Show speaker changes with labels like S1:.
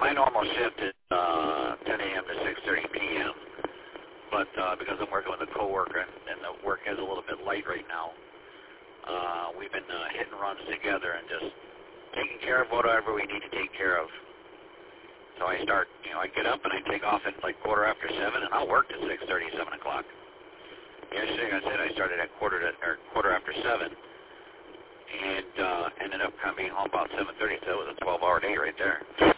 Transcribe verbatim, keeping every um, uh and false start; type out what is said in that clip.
S1: my normal shift is uh, ten a.m. to six thirty p.m., but uh, because I'm working with a coworker and, and the work is a little bit light right now, uh, we've been uh, hitting runs together and just taking care of whatever we need to take care of. So I start, you know, I get up and I take off at like quarter after seven, and I'll work to six thirty, seven o'clock. Yesterday, I said I started at quarter to or quarter after seven, and uh, ended up kind of being home about seven thirty. So it was a twelve-hour day right there.